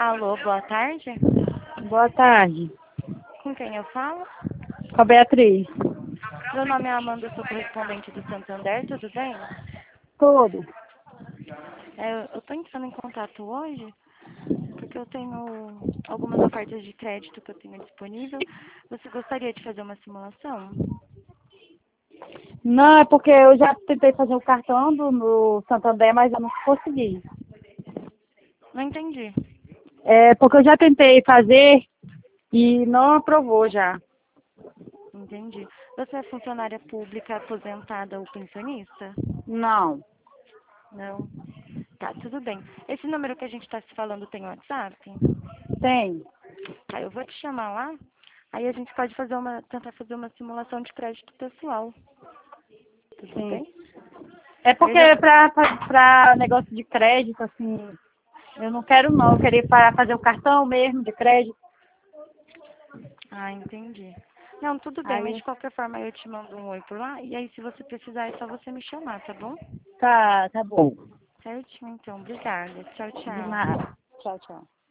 Alô, boa tarde. Boa tarde. Com quem eu falo? Com a Beatriz. Meu nome é Amanda, eu sou correspondente do Santander, tudo bem? Tudo. Eu estou entrando em contato hoje porque eu tenho algumas ofertas de crédito que eu tenho disponível. Você gostaria de fazer uma simulação? Não, é porque eu já tentei fazer o cartão no Santander, mas eu não consegui. Não entendi. É porque eu já tentei fazer e não aprovou já. Entendi. Você é funcionária pública, aposentada ou pensionista? Não. Não. Tá, tudo bem. Esse número que a gente está se falando tem WhatsApp? Tem. Tá, eu vou te chamar lá. Aí a gente pode tentar fazer uma simulação de crédito pessoal. Tudo Sim. bem? É Aí eu porque já... pra negócio de crédito, assim, eu não quero não. Eu queria para fazer o cartão mesmo de crédito. Ah, entendi. Não, tudo bem, mas Aí, de qualquer forma eu te mando um oi por lá. E aí, se você precisar, é só você me chamar, tá bom? tá bom. Certinho, então. Obrigada. Tchau, De tchau. nada. Tchau, tchau.